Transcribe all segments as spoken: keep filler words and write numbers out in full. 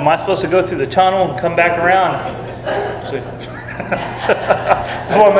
am I supposed to go through the tunnel and come back around? So, well,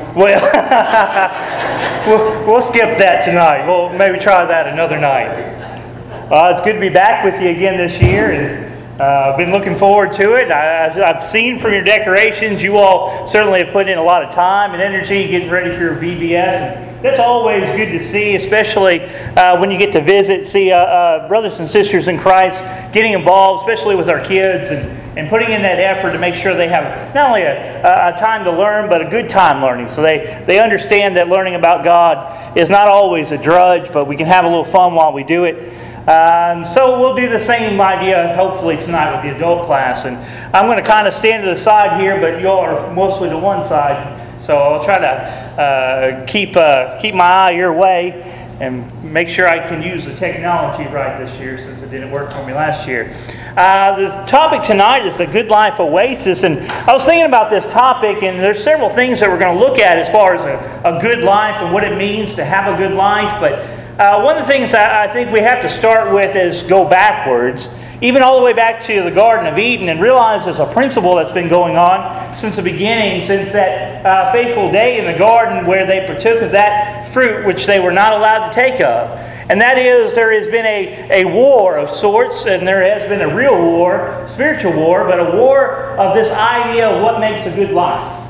we'll, we'll skip that tonight. We'll maybe try that another night. Uh, it's good to be back with you again this year, and uh, I've been looking forward to it. I, I've seen from your decorations, you all certainly have put in a lot of time and energy getting ready for your V B S. And that's always good to see, especially uh, when you get to visit, see uh, uh, brothers and sisters in Christ getting involved, especially with our kids, and and putting in that effort to make sure they have not only a, a time to learn, but a good time learning. So they, they understand that learning about God is not always a drudge, but we can have a little fun while we do it. Uh, and so we'll do the same idea, hopefully, tonight with the adult class. And I'm going to kind of stand to the side here, but you all are mostly to one side. So I'll try to uh, keep uh, keep my eye your way and make sure I can use the technology right this year, since it didn't work for me last year. Uh, the topic tonight is the Good Life Oasis, and I was thinking about this topic, and there's several things that we're going to look at as far as a, a good life and what it means to have a good life. But uh, one of the things I, I think we have to start with is go backwards, even all the way back to the Garden of Eden, and realize there's a principle that's been going on since the beginning, since that uh, fateful day in the garden where they partook of that fruit which they were not allowed to take of. And that is, there has been a, a war of sorts, and there has been a real war, spiritual war, but a war of this idea of what makes a good life.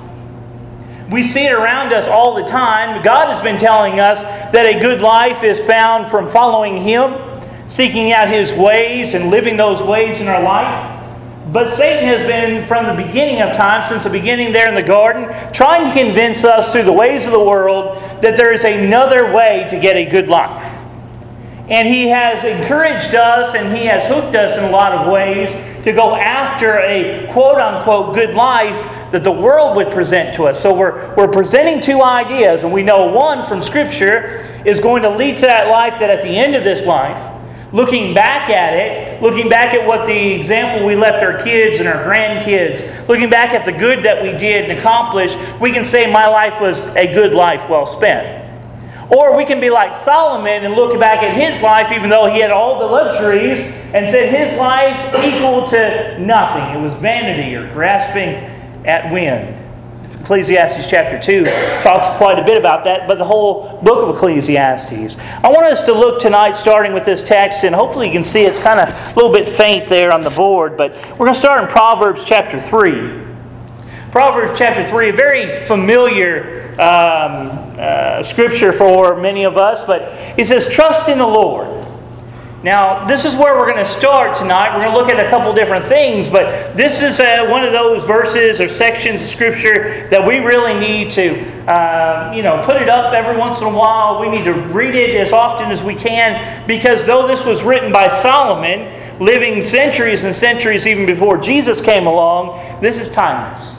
We see it around us all the time. God has been telling us that a good life is found from following Him, seeking out His ways and living those ways in our life. But Satan has been, from the beginning of time, since the beginning there in the garden, trying to convince us through the ways of the world that there is another way to get a good life. And he has encouraged us, and he has hooked us in a lot of ways to go after a quote-unquote good life that the world would present to us. So we're, we're presenting two ideas, and we know one from Scripture is going to lead to that life that at the end of this life, looking back at it, looking back at what the example we left our kids and our grandkids, looking back at the good that we did and accomplished, we can say my life was a good life well spent. Or we can be like Solomon and look back at his life, even though he had all the luxuries, and said his life equal to nothing. It was vanity or grasping at wind. Ecclesiastes chapter two talks quite a bit about that, but the whole book of Ecclesiastes. I want us to look tonight starting with this text, and hopefully you can see it's kind of a little bit faint there on the board, but we're going to start in Proverbs chapter three. Proverbs chapter three, a very familiar um, uh, scripture for many of us, but it says, trust in the Lord. Now, this is where we're going to start tonight. We're going to look at a couple different things, but this is uh, one of those verses or sections of Scripture that we really need to, uh, you know, put it up every once in a while. We need to read it as often as we can, because though this was written by Solomon, living centuries and centuries even before Jesus came along, this is timeless.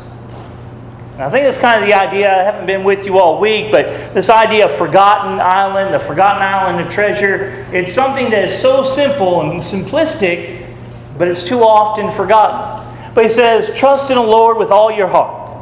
I think that's kind of the idea. I haven't been with you all week, but this idea of forgotten island, the forgotten island of treasure, it's something that is so simple and simplistic, but it's too often forgotten. But he says, trust in the Lord with all your heart,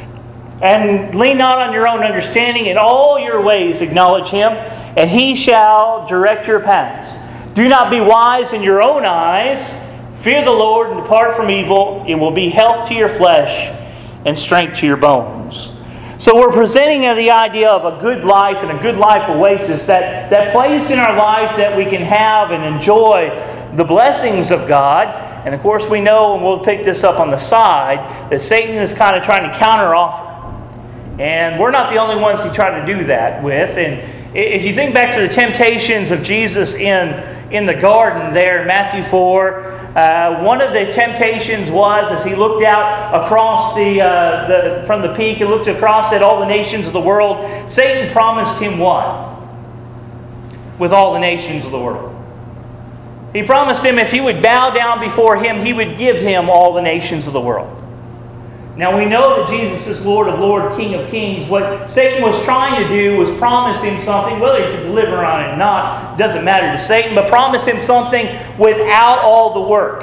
and lean not on your own understanding. In all your ways acknowledge Him, and He shall direct your paths. Do not be wise in your own eyes. Fear the Lord and depart from evil. It will be health to your flesh and strength to your bones. So we're presenting the idea of a good life and a good life oasis, that, that place in our life that we can have and enjoy the blessings of God. And of course we know, and we'll pick this up on the side, that Satan is kind of trying to counteroffer. And we're not the only ones he tried to do that with. And if you think back to the temptations of Jesus in, in the garden there in Matthew four, Uh, one of the temptations was, as he looked out across the, uh, the from the peak, he looked across at all the nations of the world. Satan promised him what? With all the nations of the world. He promised him if he would bow down before him, he would give him all the nations of the world. Now we know that Jesus is Lord of Lords, King of Kings. What Satan was trying to do was promise him something, whether he could deliver on it or not, doesn't matter to Satan, but promise him something without all the work,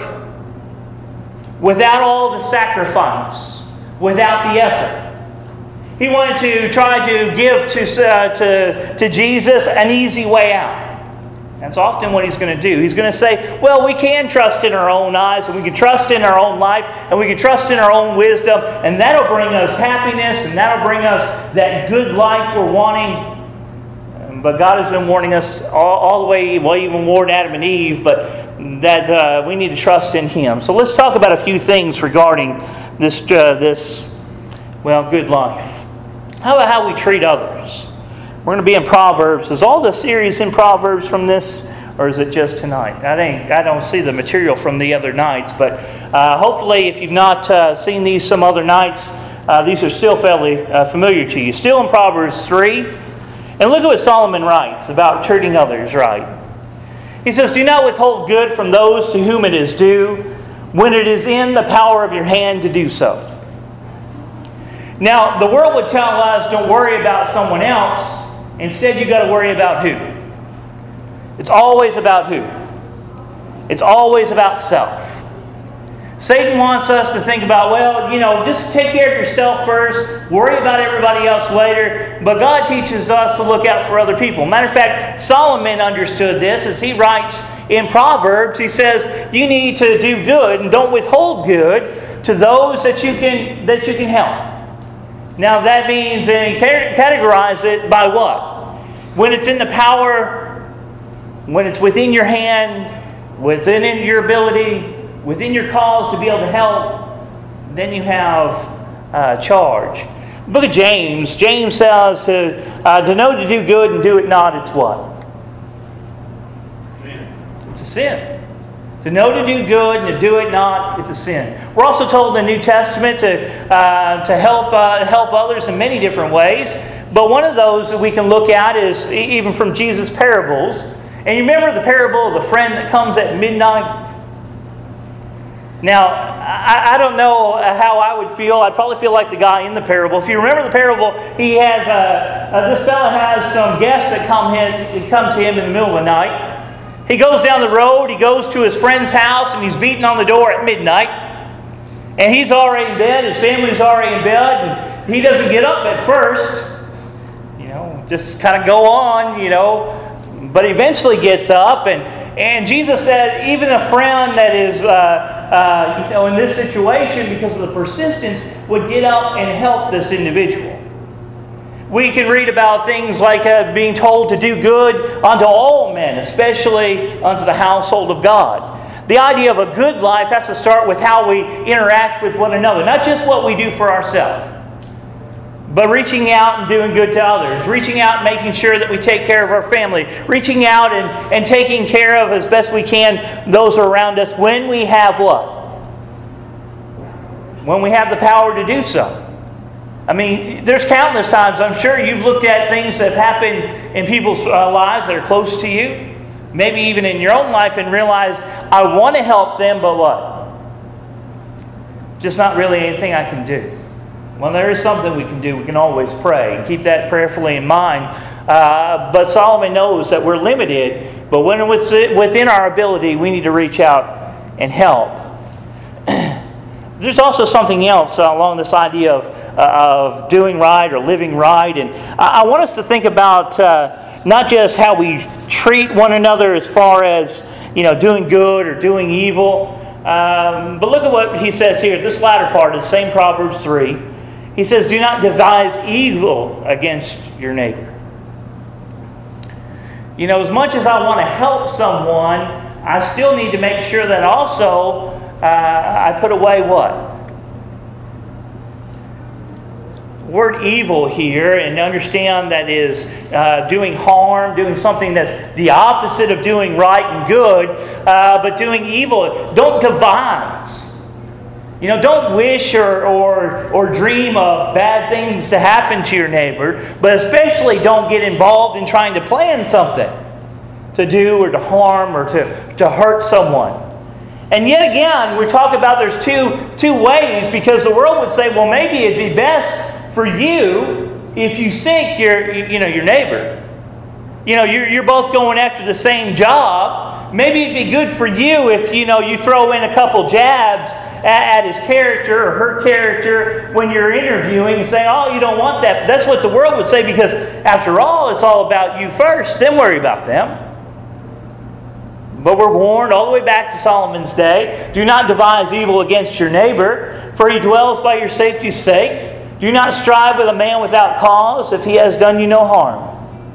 without all the sacrifice, without the effort. He wanted to try to give to, uh, to, to Jesus an easy way out. That's often what he's going to do. He's going to say, well, we can trust in our own eyes, and we can trust in our own life, and we can trust in our own wisdom, and that'll bring us happiness, and that'll bring us that good life we're wanting. But God has been warning us all, all the way, well, even warned Adam and Eve, but that uh, we need to trust in Him. So let's talk about a few things regarding this, uh, this, well, good life. How about how we treat others? We're going to be in Proverbs. Is all the series in Proverbs from this, or is it just tonight? I think I don't see the material from the other nights, but uh, hopefully, if you've not uh, seen these some other nights, uh, these are still fairly uh, familiar to you. Still in Proverbs three, and look at what Solomon writes about treating others right. He says, "Do not withhold good from those to whom it is due, when it is in the power of your hand to do so." Now, the world would tell us, don't worry about someone else. Instead, you've got to worry about who? It's always about who? It's always about self. Satan wants us to think about, well, you know, just take care of yourself first, worry about everybody else later. But God teaches us to look out for other people. Matter of fact, Solomon understood this as he writes in Proverbs. He says, you need to do good and don't withhold good to those that you can that you can help. Now that means, and he categorize it by what? When it's in the power, when it's within your hand, within your ability, within your cause to be able to help, then you have uh, charge. The book of James, James says to, uh, to know to do good and do it not, it's what? It's a sin. To know to do good and to do it not, it's a sin. We're also told in the New Testament to uh, to help uh, help others in many different ways. But one of those that we can look at is even from Jesus' parables. And you remember the parable of the friend that comes at midnight? Now, I, I don't know how I would feel. I'd probably feel like the guy in the parable. If you remember the parable, he has uh, uh, this fella has some guests that come in, come to him in the middle of the night. He goes down the road, he goes to his friend's house, and he's beating on the door at midnight. And he's already in bed, his family's already in bed, and he doesn't get up at first. You know, just kind of go on, you know. But eventually gets up, and, and Jesus said, even a friend that is, uh, uh, you know, in this situation, because of the persistence, would get up and help this individual. We can read about things like uh, being told to do good unto all men, especially unto the household of God. The idea of a good life has to start with how we interact with one another. Not just what we do for ourselves, but reaching out and doing good to others. Reaching out and making sure that we take care of our family. Reaching out and, and taking care of as best we can those around us when we have what? When we have the power to do so. I mean, there's countless times, I'm sure you've looked at things that have happened in people's uh, lives that are close to you. Maybe even in your own life, and realize, I want to help them, but what? Just not really anything I can do. Well, there is something we can do. We can always pray and keep that prayerfully in mind. Uh, but Solomon knows that we're limited, but when it's within our ability, we need to reach out and help. There's also something else uh, along this idea of, uh, of doing right or living right. And I, I want us to think about uh, not just how we treat one another as far as, you know, doing good or doing evil. Um, but look at what he says here. This latter part is the same Proverbs three. He says, do not devise evil against your neighbor. You know, as much as I want to help someone, I still need to make sure that also uh, I put away what? Word evil here, and understand that is uh, doing harm, doing something that's the opposite of doing right and good, uh, but doing evil. Don't devise. You know, don't wish or, or, or dream of bad things to happen to your neighbor, but especially don't get involved in trying to plan something to do or to harm or to, to hurt someone. And yet again, we talk about there's two, two ways, because the world would say, well, maybe it'd be best for you if you sink your, you know, your neighbor. You know, you're, you're both going after the same job. Maybe it'd be good for you if, you know, you throw in a couple jabs at, at his character or her character when you're interviewing and say, oh, you don't want that. But that's what the world would say, because after all, it's all about you first, then worry about them. But we're warned all the way back to Solomon's day, do not devise evil against your neighbor, for he dwells by your safety's sake. Do not strive with a man without cause if he has done you no harm.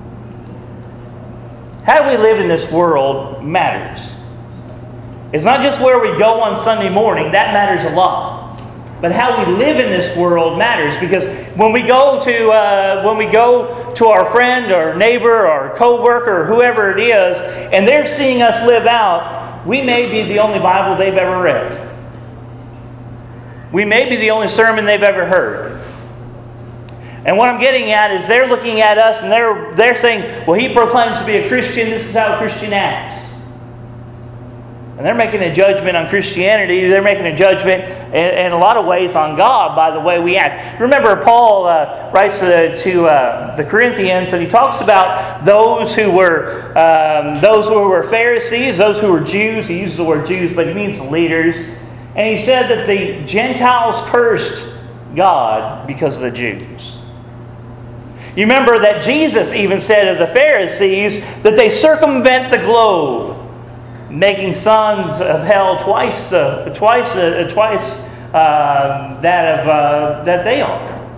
How we live in this world matters. It's not just where we go on Sunday morning. That matters a lot. But how we live in this world matters, because when we go to uh, when we go to our friend or neighbor or coworker or whoever it is, and they're seeing us live out, we may be the only Bible they've ever read. We may be the only sermon they've ever heard. And what I'm getting at is they're looking at us and they're they're saying, well, he proclaims to be a Christian. This is how a Christian acts. And they're making a judgment on Christianity. They're making a judgment in, in a lot of ways on God by the way we act. Remember, Paul uh, writes to, to uh, the Corinthians, and he talks about those who were um, those who were Pharisees, those who were Jews. He uses the word Jews, but he means the leaders. And he said that the Gentiles cursed God because of the Jews. You remember that Jesus even said of the Pharisees that they circumvent the globe, making sons of hell twice, uh, twice, uh, twice uh, that of uh, that they are.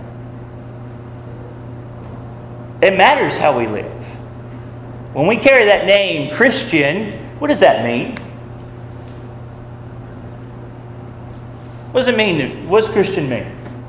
It matters how we live. When we carry that name, Christian, what does that mean? What does it mean? What does Christian mean?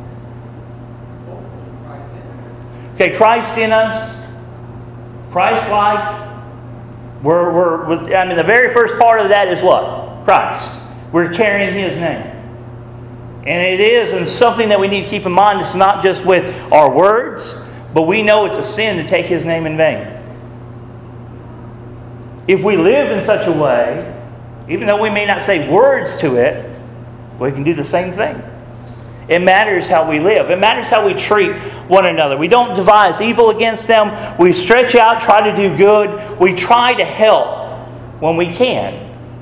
Okay, Christ in us, Christ-like. We're, we're, I mean, the very first part of that is what? Christ. We're carrying His name. And it is, and something that we need to keep in mind, it's not just with our words, but we know it's a sin to take His name in vain. If we live in such a way, even though we may not say words to it, we can do the same thing. It matters how we live. It matters how we treat one another. We don't devise evil against them. We stretch out, try to do good. We try to help when we can.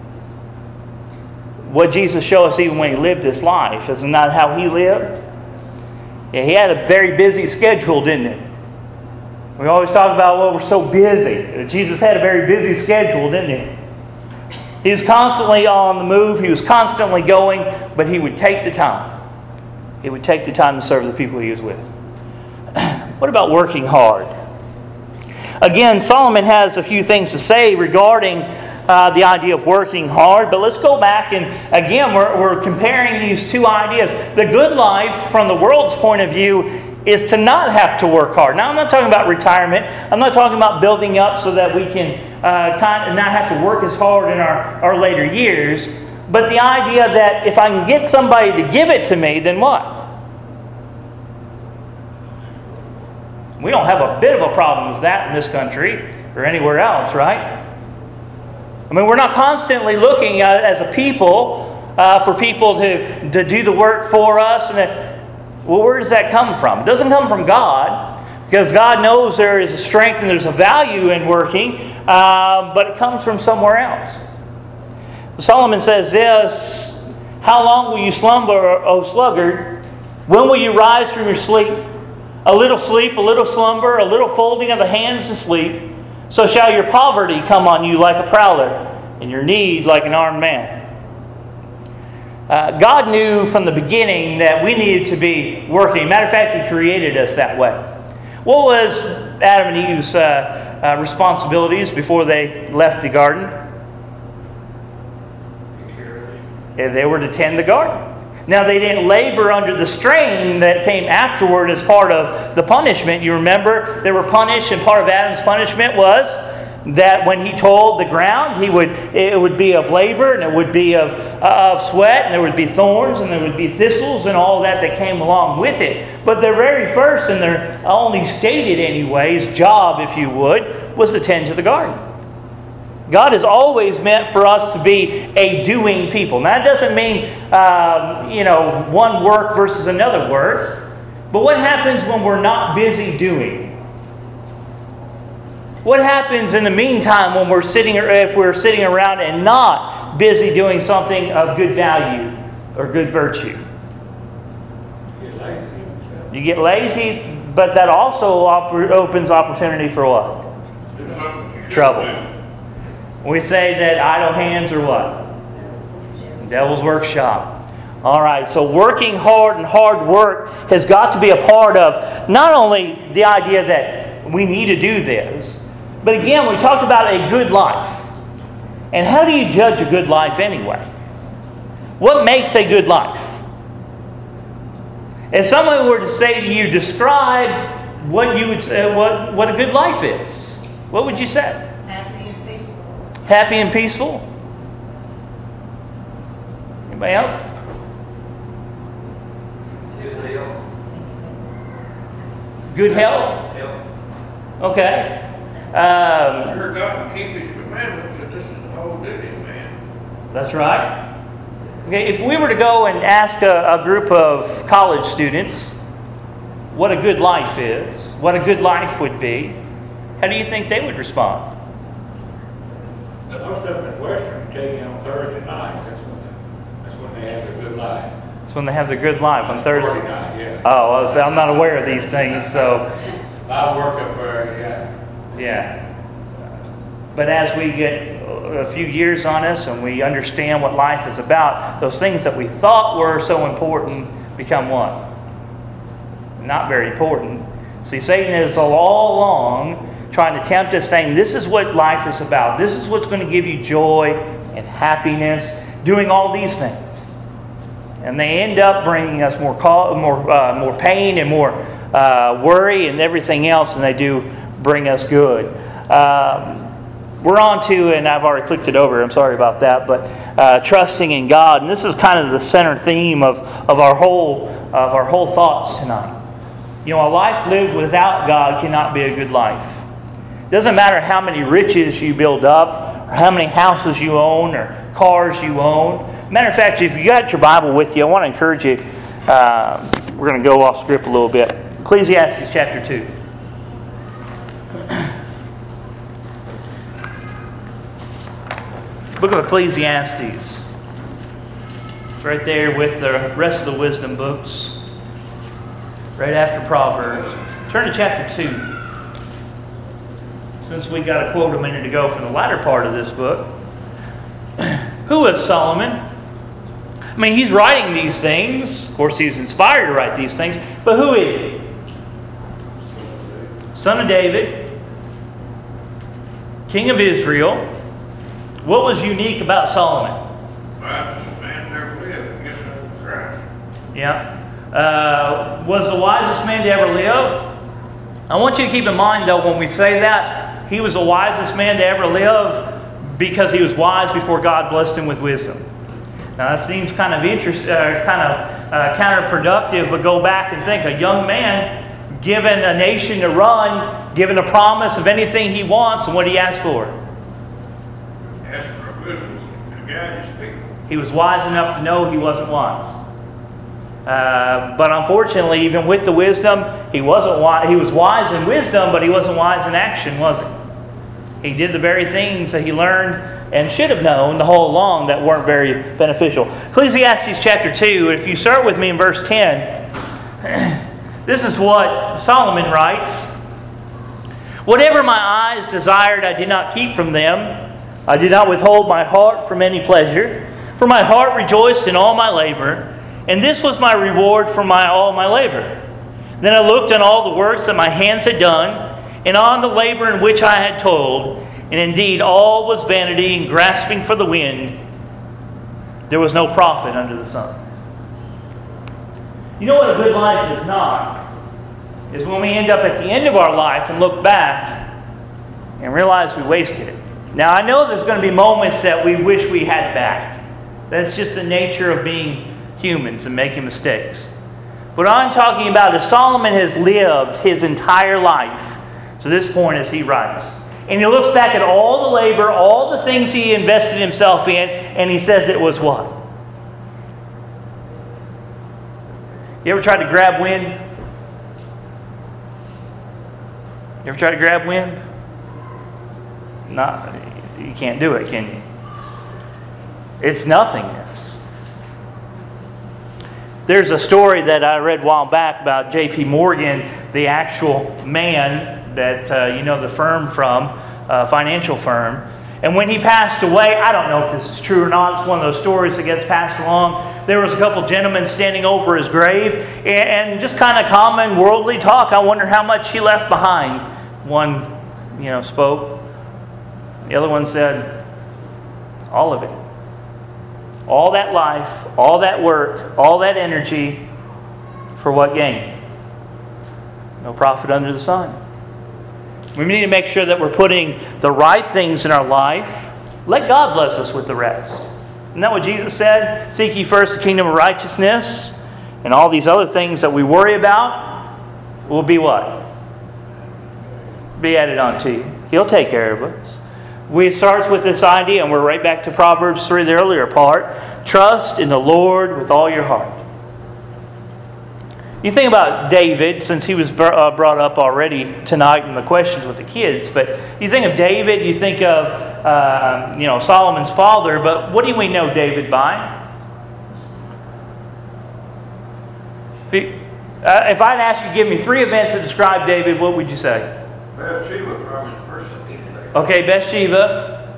What Jesus showed us even when He lived this life, isn't that how He lived? Yeah, He had a very busy schedule, didn't He? We always talk about, well, we're so busy. Jesus had a very busy schedule, didn't He? He was constantly on the move. He was constantly going, but He would take the time. He would take the time to serve the people He was with. What about working hard? Again, Solomon has a few things to say regarding uh, the idea of working hard. But let's go back and again, we're, we're comparing these two ideas. The good life from the world's point of view is to not have to work hard. Now, I'm not talking about retirement. I'm not talking about building up so that we can uh, kind of not have to work as hard in our, our later years. But the idea that if I can get somebody to give it to me, then what? We don't have a bit of a problem with that in this country or anywhere else, right? I mean, we're not constantly looking uh, as a people uh, for people to, to do the work for us. And it, well, where does that come from? It doesn't come from God, because God knows there is a strength and there's a value in working, uh, but it comes from somewhere else. Solomon says this, how long will you slumber, O sluggard? When will you rise from your sleep? A little sleep, a little slumber, a little folding of the hands to sleep. So shall your poverty come on you like a prowler, and your need like an armed man. Uh, God knew from the beginning that we needed to be working. Matter of fact, He created us that way. What was Adam and Eve's uh, uh, responsibilities before they left the garden? They were to tend the garden. Now, they didn't labor under the strain that came afterward as part of the punishment. You remember, they were punished, and part of Adam's punishment was that when he toiled the ground, he would it would be of labor, and it would be of, uh, of sweat, and there would be thorns, and there would be thistles, and all that that came along with it. But their very first, and their only stated anyways, job, if you would, was to tend to the garden. God has always meant for us to be a doing people. Now, that doesn't mean, um, you know, one work versus another work. But what happens when we're not busy doing? What happens in the meantime when we're sitting, or if we're sitting around and not busy doing something of good value or good virtue? You get lazy, but that also op- opens opportunity for what? Trouble. We say that idle hands are what? Devil's workshop. All right, so working hard and hard work has got to be a part of not only the idea that we need to do this, but again, we talked about a good life. And how do you judge a good life anyway? What makes a good life? If someone were to say to you, describe what you would say, what, what a good life is, what would you say? Happy and peaceful. Happy and peaceful? Anybody else? Good health. Good health? Health. Okay. Um, Sure God can keep His commandments, and this is the whole duty of man. that's right. Okay, if we were to go and ask a, a group of college students what a good life is, what a good life would be, how do you think they would respond? Most of them at Western tell you on Thursday night, that's when, that's when they have a good life. It's when they have the good life on Thursday. Friday night, yeah. Oh, well, so I'm not aware of these things, so I work up there, yeah. yeah. But as we get a few years on us and we understand what life is about, those things that we thought were so important become what? Not very important. See, Satan is all along trying to tempt us, saying this is what life is about. This is what's going to give you joy and happiness, doing all these things. And they end up bringing us more call, more uh, more pain and more uh, worry and everything else than they do bring us good. Um, we're on to, and I've already clicked it over, I'm sorry about that, but uh, trusting in God. And this is kind of the center theme of, of our whole of our whole thoughts tonight. You know, a life lived without God cannot be a good life. It doesn't matter how many riches you build up, or how many houses you own, or cars you own. Matter of fact, if you got your Bible with you, I want to encourage you. Uh, we're going to go off script a little bit. Ecclesiastes chapter two. Book of Ecclesiastes. It's right there with the rest of the wisdom books. Right after Proverbs. Turn to chapter two. Since we got a quote a minute ago from the latter part of this book. Who is Solomon? I mean, he's writing these things. Of course, he's inspired to write these things. But who is he? Son of David. King of Israel. What was unique about Solomon? Wisest man never lived, against the Christ. Yeah. Uh, was the wisest man to ever live? I want you to keep in mind, though, when we say that, he was the wisest man to ever live because he was wise before God blessed him with wisdom. Now, that seems kind of interest, uh, kind of uh, counterproductive, but go back and think. A young man given a nation to run, given a promise of anything he wants, and what he asked for? Ask for wisdom to guide His people. He was wise enough to know he wasn't wise. Uh, but unfortunately, even with the wisdom, he wasn't wise. He was wise in wisdom, but he wasn't wise in action, was he? He did the very things that he learned and should have known the whole along that weren't very beneficial. Ecclesiastes chapter two, if you start with me in verse ten, this is what Solomon writes. Whatever my eyes desired, I did not keep from them. I did not withhold my heart from any pleasure, for my heart rejoiced in all my labor, and this was my reward for my all my labor. Then I looked on all the works that my hands had done, and on the labor in which I had toiled, and indeed all was vanity and grasping for the wind. There was no profit under the sun. You know what a good life is not? Is when we end up at the end of our life and look back and realize we wasted it. Now, I know there's going to be moments that we wish we had back. That's just the nature of being humans and making mistakes. What I'm talking about is Solomon has lived his entire life to this point as he writes. And he looks back at all the labor, all the things he invested himself in, and he says it was what? You ever tried to grab wind? You ever tried to grab wind? Not, you can't do it, can you? It's nothingness. There's a story that I read a while back about J P Morgan, the actual man that uh, you know the firm from, uh, financial firm. And when he passed away, I don't know if this is true or not. It's one of those stories that gets passed along. There was a couple gentlemen standing over his grave, and just kind of common worldly talk. I wonder how much he left behind. One, you know, spoke. The other one said, all of it. All that life, all that work, all that energy, for what gain? No profit under the sun. We need to make sure that we're putting the right things in our life. Let God bless us with the rest. Isn't that what Jesus said? Seek ye first the kingdom of righteousness, and all these other things that we worry about will be what? Be added on to you. He'll take care of us. We it starts with this idea, and we're right back to Proverbs three, the earlier part. Trust in the Lord with all your heart. You think about David, since he was brought up already tonight in the questions with the kids, but you think of David, you think of uh, you know Solomon's father, but what do we know David by? If I'd ask you to give me three events that describe David, what would you say? Bathsheba, probably the first thing he'd say. Okay, Bathsheba.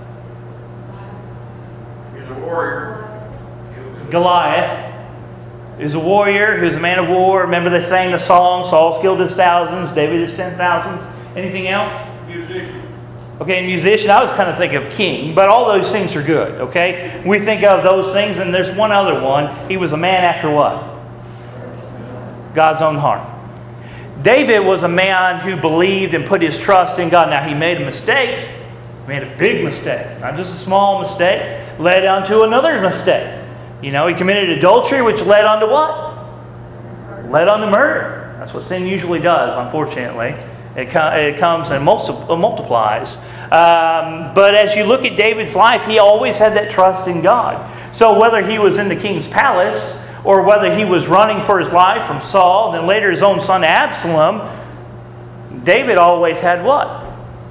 He's a warrior. He was- Goliath. He was a warrior. He was a man of war. Remember they sang the song, Saul's killed his thousands, David his ten thousands. Anything else? Musician. Okay, musician, I was kind of thinking of king, but all those things are good, okay? We think of those things, and there's one other one. He was a man after what? God's own heart. David was a man who believed and put his trust in God. Now, he made a mistake. He made a big mistake. Not just a small mistake. Led on to another mistake. You know, he committed adultery, which led on to what? Led on to murder. That's what sin usually does, unfortunately. It, com- it comes and multi- multiplies. Um, but as you look at David's life, he always had that trust in God. So whether he was in the king's palace, or whether he was running for his life from Saul, and then later his own son Absalom, David always had what?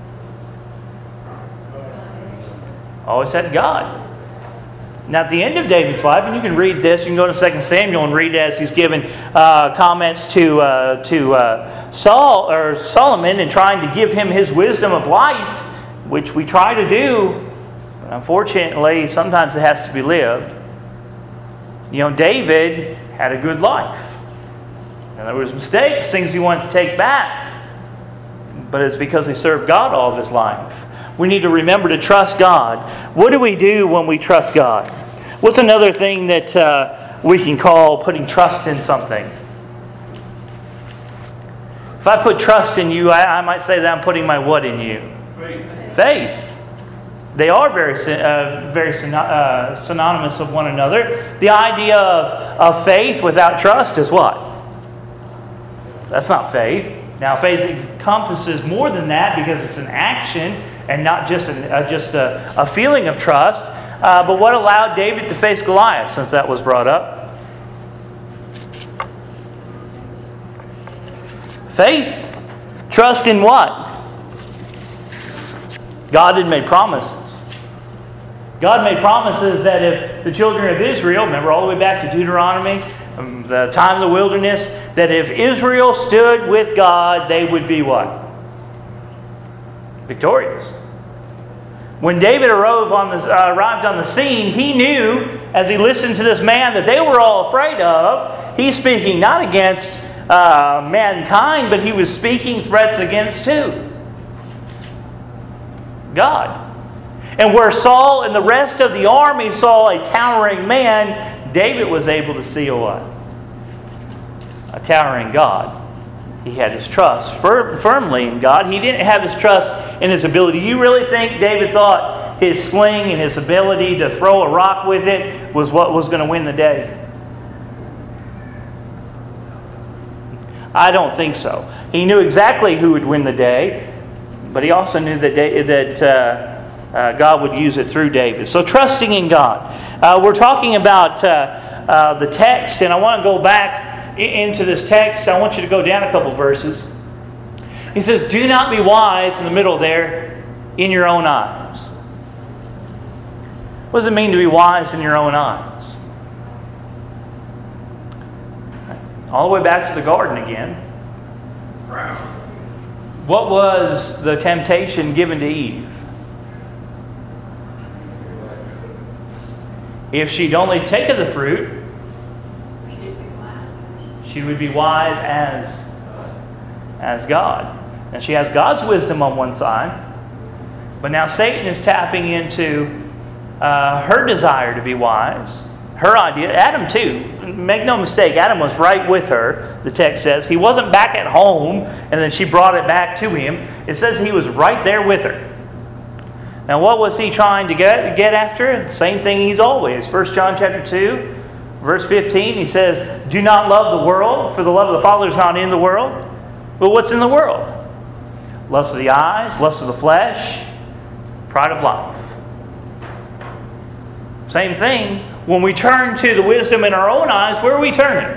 Always had God. Now, at the end of David's life, and you can read this, you can go to Second Samuel and read as he's given uh, comments to uh, to uh, Saul or Solomon and trying to give him his wisdom of life, which we try to do. But unfortunately, sometimes it has to be lived. You know, David had a good life. And there was mistakes, things he wanted to take back. But it's because he served God all of his life. We need to remember to trust God. What do we do when we trust God? What's another thing that uh, we can call putting trust in something? If I put trust in you, I, I might say that I'm putting my what in you? Faith. Faith. They are very uh, very uh, synonymous of one another. The idea of, of faith without trust is what? That's not faith. Now, faith encompasses more than that because it's an action and not just, an, uh, just a, a feeling of trust. Uh, but what allowed David to face Goliath, since that was brought up? Faith. Trust in what? God had made promises. God made promises that if the children of Israel, remember all the way back to Deuteronomy, um, the time of the wilderness, that if Israel stood with God, they would be what? Victorious. When David arrived on, the, uh, arrived on the scene, he knew, as he listened to this man that they were all afraid of, he's speaking not against uh, mankind, but he was speaking threats against who? God. And where Saul and the rest of the army saw a towering man, David was able to see a what? A towering God. He had his trust fir- firmly in God. He didn't have his trust in his ability. You really think David thought his sling and his ability to throw a rock with it was what was going to win the day? I don't think so. He knew exactly who would win the day, but he also knew that da- that uh, uh, God would use it through David. So trusting in God. Uh, we're talking about uh, uh, the text, and I want to go back i- into this text. I want you to go down a couple verses. He says, "Do not be wise," in the middle there, "in your own eyes." What does it mean to be wise in your own eyes? All the way back to the garden again. Proud. What was the temptation given to Eve? If she'd only taken the fruit, she would be wise as, as God. And she has God's wisdom on one side, but now Satan is tapping into uh, her desire to be wise, her idea. Adam too. Make no mistake, Adam was right with her, the text says. He wasn't back at home and then she brought it back to him. It says he was right there with her. Now what was he trying to get, get after? The same thing he's always. First John chapter two, verse fifteen, he says, do not love the world, for the love of the Father is not in the world. But what's in the world? Lust of the eyes, lust of the flesh, pride of life. Same thing. When we turn to the wisdom in our own eyes, where are we turning?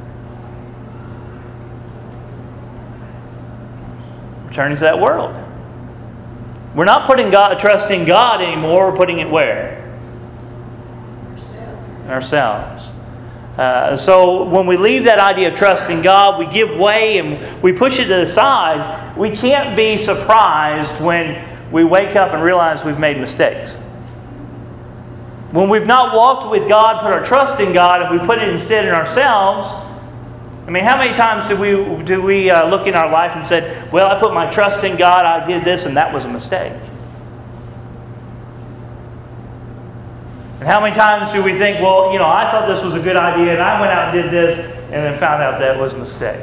We're turning to that world. We're not putting God, trust in God anymore. We're putting it where? Ourselves. Ourselves. Uh, so when we leave that idea of trust in God, we give way and we push it to the side. We can't be surprised when we wake up and realize we've made mistakes. When we've not walked with God, put our trust in God, and we put it instead in ourselves. I mean, how many times do we do we uh, look in our life and said, well, I put my trust in God, I did this, and that was a mistake? And how many times do we think, well, you know, I thought this was a good idea, and I went out and did this, and then found out that was a mistake?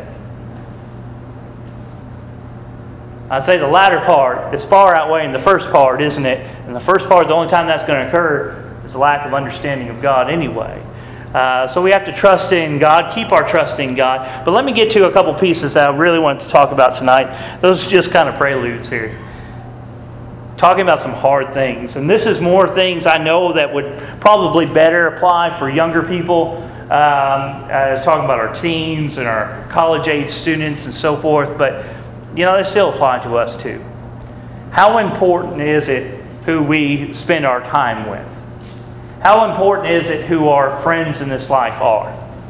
I'd say the latter part is far outweighing the first part, isn't it? And the first part, the only time that's going to occur is a lack of understanding of God anyway. Uh, so we have to trust in God, keep our trust in God. But let me get to a couple pieces that I really wanted to talk about tonight. Those are just kind of preludes here. Talking about some hard things. And this is more things I know that would probably better apply for younger people. Um, I was talking about our teens and our college-age students and so forth. But, you know, they still apply to us too. How important is it who we spend our time with? How important is it who our friends in this life are?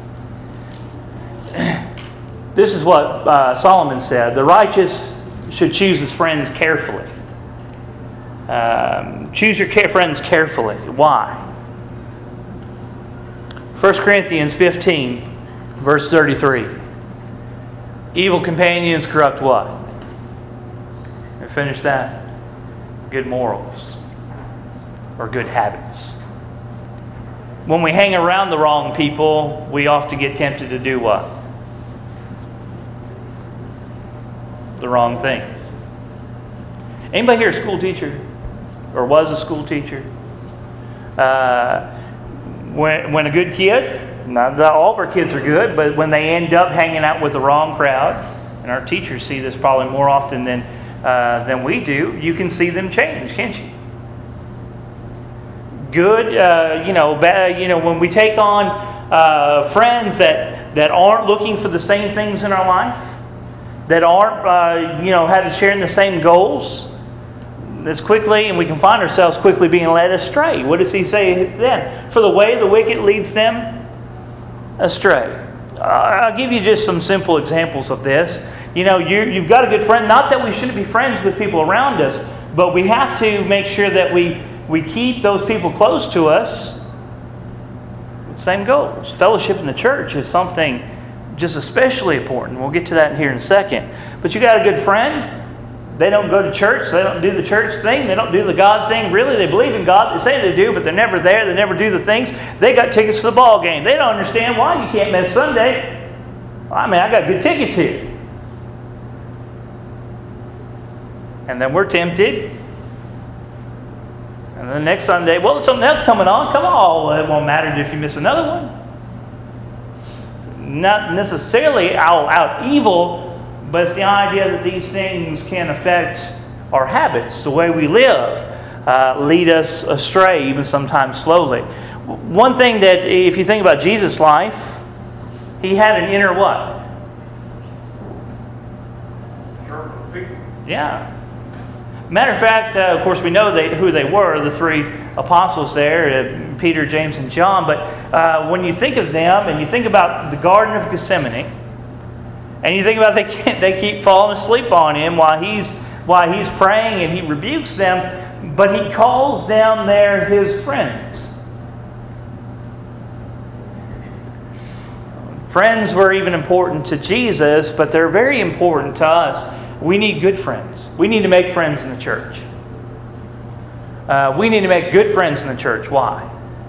This is what uh, Solomon said. The righteous should choose his friends carefully. Um, choose your friends carefully. Why? First Corinthians fifteen, verse thirty-three. Evil companions corrupt what? And finish that. Good morals. Or good habits. When we hang around the wrong people, we often get tempted to do what? The wrong things. Anybody here a school teacher? Or was a school teacher? Uh, when, when a good kid, not that all of our kids are good, but when they end up hanging out with the wrong crowd, and our teachers see this probably more often than, uh, than we do, you can see them change, can't you? Good, uh, you know, bad, you know, when we take on uh, friends that, that aren't looking for the same things in our life, that aren't, uh, you know, have sharing the same goals, as quickly, and we can find ourselves quickly being led astray. What does he say then? For the way the wicked leads them astray. Uh, I'll give you just some simple examples of this. You know, you, you've got a good friend. Not that we shouldn't be friends with people around us, but we have to make sure that we We keep those people close to us. Same goals. Fellowship in the church is something just especially important. We'll get to that here in a second. But you got a good friend. They don't go to church. They don't do the church thing. They don't do the God thing. Really, they believe in God. They say they do, but they're never there. They never do the things. They got tickets to the ball game. They don't understand why you can't miss Sunday. I mean, I got good tickets here. And then we're tempted. And then the next Sunday, well, there's something else coming on. Come on. It won't matter if you miss another one. Not necessarily out, out evil, but it's the idea that these things can affect our habits, the way we live, uh, lead us astray, even sometimes slowly. One thing that, if you think about Jesus' life, he had an inner what? Circle of people. Yeah. Matter of fact, uh, of course, we know they, who they were, the three apostles there, uh, Peter, James, and John. But uh, when you think of them and you think about the Garden of Gethsemane, and you think about they can't, they keep falling asleep on him while he's while he's praying and he rebukes them, but he calls them there his friends. Friends were even important to Jesus, but they're very important to us. We need good friends. We need to make friends in the church. Uh, we need to make good friends in the church. Why?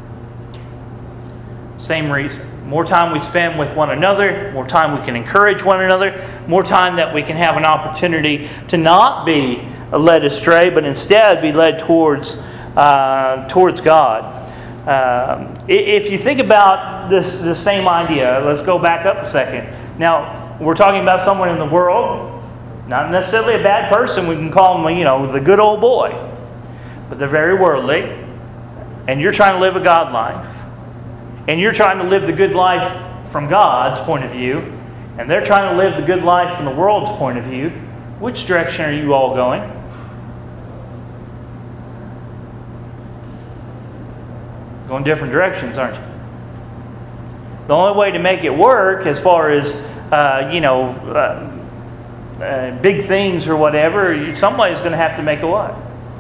Same reason. More time we spend with one another, more time we can encourage one another, more time that we can have an opportunity to not be led astray, but instead be led towards uh, towards God. Um, if you think about this, the same idea, let's go back up a second. Now, we're talking about someone in the world, not necessarily a bad person. We can call them, you know, the good old boy, but they're very worldly, and you're trying to live a God life. And you're trying to live the good life from God's point of view, and they're trying to live the good life from the world's point of view. Which direction are you all going? Going different directions, aren't you? The only way to make it work, as far as uh, you know, uh, uh, big things or whatever, somebody's going to have to make a what?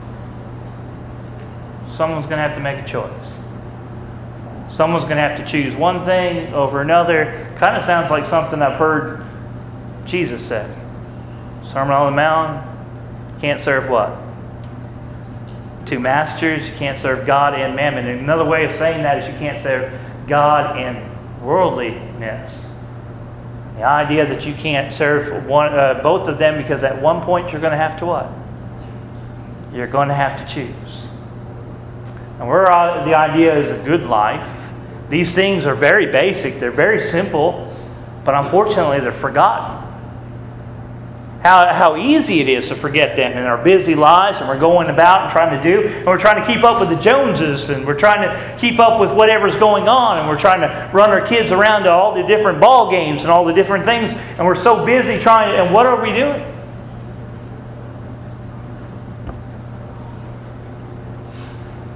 Someone's going to have to make a choice. Someone's going to have to choose one thing over another. Kind of sounds like something I've heard Jesus said. Sermon on the Mount, you can't serve what? Two masters. You can't serve God and mammon. And another way of saying that is you can't serve God and worldliness. The idea that you can't serve one, uh, both of them, because at one point you're going to have to what? You're going to have to choose. And we're, uh, the idea is a good life. These things are very basic. They're very simple. But unfortunately, they're forgotten. How, how easy it is to forget them in our busy lives, and we're going about and trying to do, and we're trying to keep up with the Joneses, and we're trying to keep up with whatever's going on, and we're trying to run our kids around to all the different ball games and all the different things, and we're so busy trying, and what are we doing?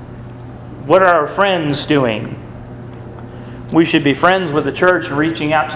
What are our friends doing? We should be friends with the church and reaching out to